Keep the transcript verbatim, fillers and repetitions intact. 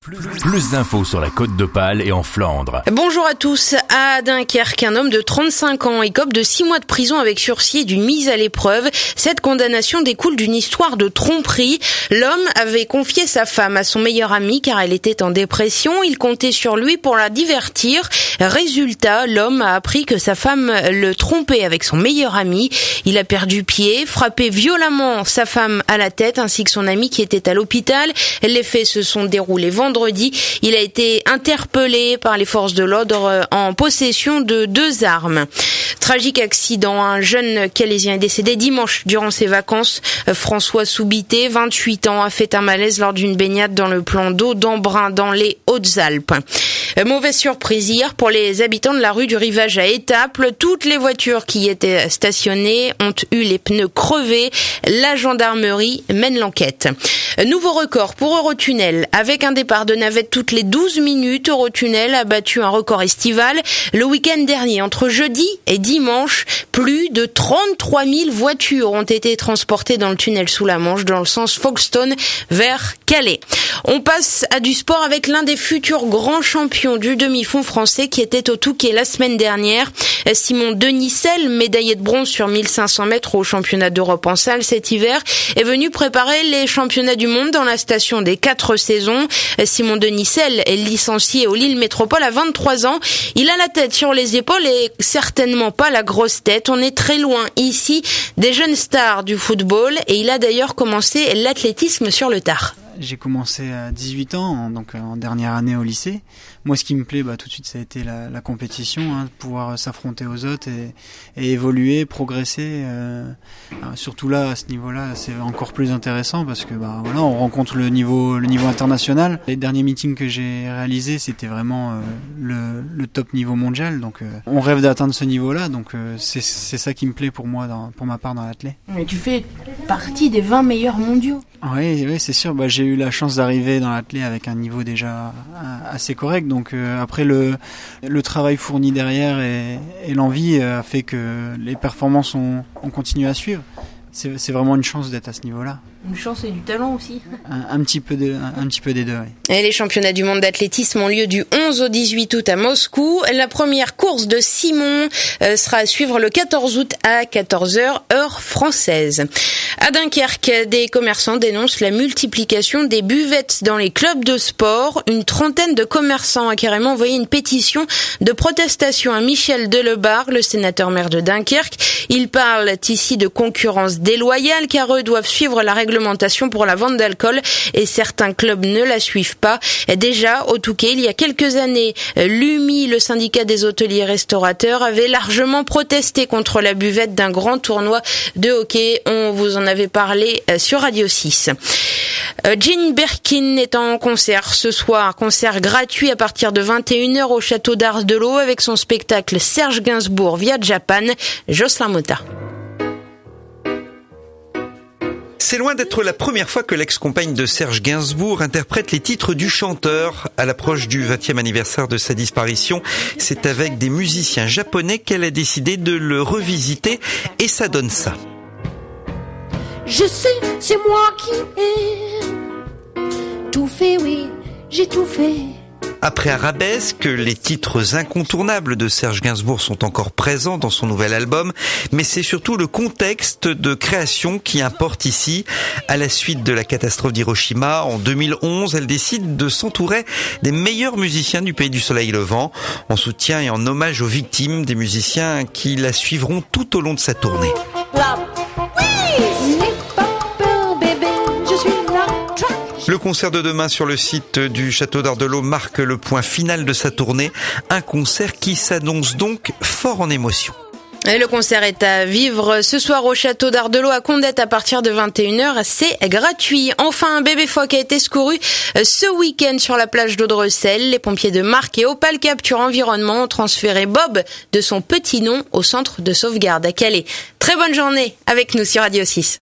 Plus, plus d'infos sur la Côte d'Opale et en Flandre. Bonjour à tous. À Dunkerque, un homme de trente-cinq ans écope de six mois de prison avec sursis et d'une mise à l'épreuve. Cette condamnation découle d'une histoire de tromperie. L'homme avait confié sa femme à son meilleur ami car elle était en dépression. Il comptait sur lui pour la divertir. Résultat, l'homme a appris que sa femme le trompait avec son meilleur ami. Il a perdu pied, frappé violemment sa femme à la tête ainsi que son ami qui était à l'hôpital. Les faits se sont déroulés vendredi. Vendredi, il a été interpellé par les forces de l'ordre en possession de deux armes. Tragique accident, un jeune Calaisien est décédé dimanche durant ses vacances. François Soubité, vingt-huit ans, a fait un malaise lors d'une baignade dans le plan d'eau d'Embrun dans les Hautes-Alpes. Mauvaise surprise hier pour les habitants de la rue du Rivage à Étaples. Toutes les voitures qui y étaient stationnées ont eu les pneus crevés. La gendarmerie mène l'enquête. Nouveau record pour Eurotunnel. Avec un départ de navette toutes les douze minutes, Eurotunnel a battu un record estival. Le week-end dernier, entre jeudi et dimanche, plus de trente-trois mille voitures ont été transportées dans le tunnel sous la Manche dans le sens Folkestone vers Calais. On passe à du sport avec l'un des futurs grands champions du demi-fond français qui était au Touquet la semaine dernière. Simon Denisel, médaillé de bronze sur mille cinq cents mètres au championnat d'Europe en salle cet hiver, est venu préparer les championnats du monde dans la station des quatre saisons. Simon Denisel est licencié au Lille Métropole à vingt-trois ans. Il a la tête sur les épaules et certainement pas la grosse tête. On est très loin ici des jeunes stars du football et il a d'ailleurs commencé l'athlétisme sur le tard. J'ai commencé à dix-huit ans, donc en dernière année au lycée. Moi, ce qui me plaît, bah, tout de suite, ça a été la, la compétition, hein, de pouvoir s'affronter aux autres et, et évoluer, progresser. Euh, surtout là, à ce niveau-là, c'est encore plus intéressant parce que, bah, voilà, on rencontre le niveau, le niveau international. Les derniers meetings que j'ai réalisés, c'était vraiment euh, le, le top niveau mondial. Donc, euh, on rêve d'atteindre ce niveau-là. Donc, euh, c'est, c'est ça qui me plaît pour moi, dans, pour ma part, dans l'athlé. Mais tu fais partie des vingt meilleurs mondiaux. Oui, oui, c'est sûr. Bah, j'ai eu la chance d'arriver dans l'athlé avec un niveau déjà assez correct. Donc euh, après le le travail fourni derrière et, et l'envie a fait que les performances ont, ont continué à suivre. C'est, c'est vraiment une chance d'être à ce niveau-là. Une chance et du talent aussi. Un, un petit peu de, un, un petit peu des deux, oui. Et les championnats du monde d'athlétisme ont lieu du onze au dix-huit août à Moscou. La première course de Simon euh, sera à suivre le quatorze août à quatorze heures, heure française. À Dunkerque, des commerçants dénoncent la multiplication des buvettes dans les clubs de sport. Une trentaine de commerçants a carrément envoyé une pétition de protestation à Michel Delebarre, le sénateur maire de Dunkerque. Il parle ici de concurrence déloyale car eux doivent suivre la réglementation pour la vente d'alcool et certains clubs ne la suivent pas. Déjà, au Touquet, il y a quelques années, l'U M I, le syndicat des hôteliers restaurateurs, avait largement protesté contre la buvette d'un grand tournoi de hockey. On vous en avait parlé sur Radio six. Jane Birkin est en concert ce soir, concert gratuit à partir de vingt et une heures au château d'Ardelot avec son spectacle Serge Gainsbourg via Japan. Jocelyn Motta. C'est loin d'être la première fois que l'ex-compagne de Serge Gainsbourg interprète les titres du chanteur. À l'approche du vingtième anniversaire de sa disparition, c'est avec des musiciens japonais qu'elle a décidé de le revisiter et ça donne ça. Je sais, c'est moi qui ai tout fait, oui, j'ai tout fait. Après Arabesque, les titres incontournables de Serge Gainsbourg sont encore présents dans son nouvel album, mais c'est surtout le contexte de création qui importe ici. À la suite de la catastrophe d'Hiroshima, en deux mille onze, elle décide de s'entourer des meilleurs musiciens du pays du soleil levant, en soutien et en hommage aux victimes, des musiciens qui la suivront tout au long de sa tournée. Le concert de demain sur le site du Château d'Ardelot marque le point final de sa tournée, un concert qui s'annonce donc fort en émotion. Et le concert est à vivre ce soir au Château d'Ardelot à Condette à partir de vingt et une heures. C'est gratuit. Enfin, un bébé phoque a été secouru ce week-end sur la plage d'Audrecel. Les pompiers de Marc et Opale Capture Environnement ont transféré Bob de son petit nom au centre de sauvegarde à Calais. Très bonne journée avec nous sur Radio six.